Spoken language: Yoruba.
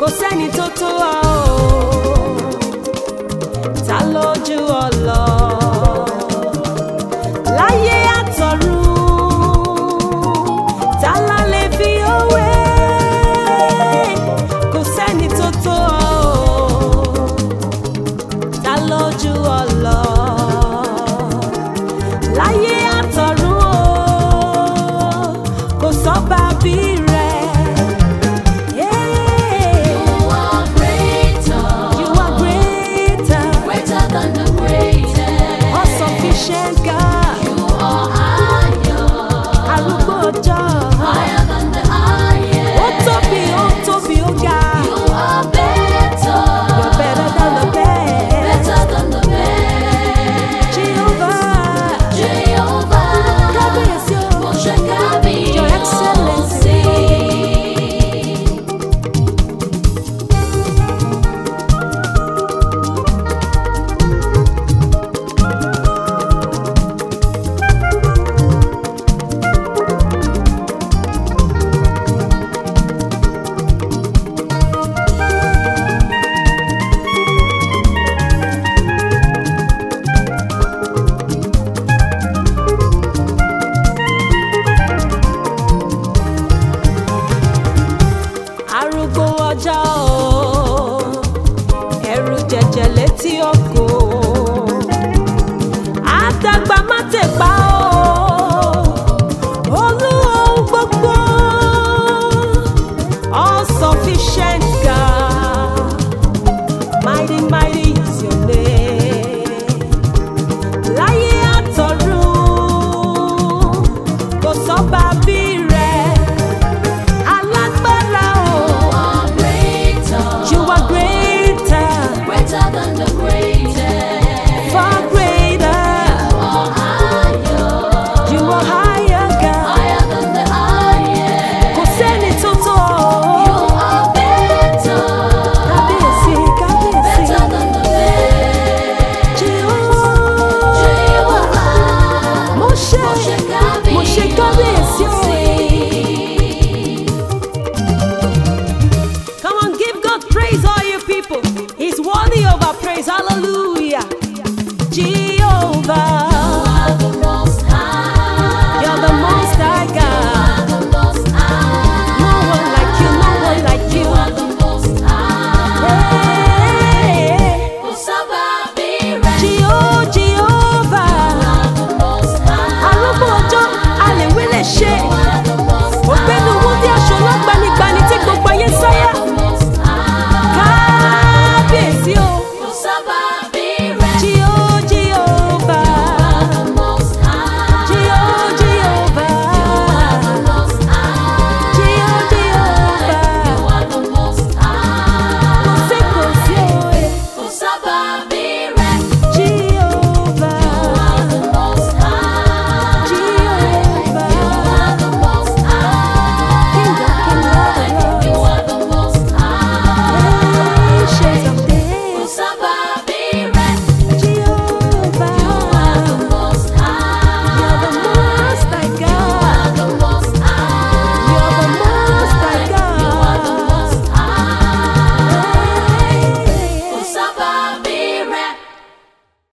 kò sẹ́ni tó tó ọ o. Ta lójú ọlọ láyé àtọ̀run, ta la lè fi òwe, kò sẹ́ni tó tó ọ o. Ta lójú ọlọ láyé àtọ̀run o, kò sọ́ba bí rẹ̀. Arúgbó ọjọ́ o, ẹ̀rù jẹ̀jẹ̀ létí ògo, àdàgbà má tèpa o, olú ohun gbogbo, all sufficient God, mighty mighty is your name. Láyé àtọ̀run kò sọ́ba bí rẹ̀. Praise all you people. He's worthy of our praise. Hallelujah.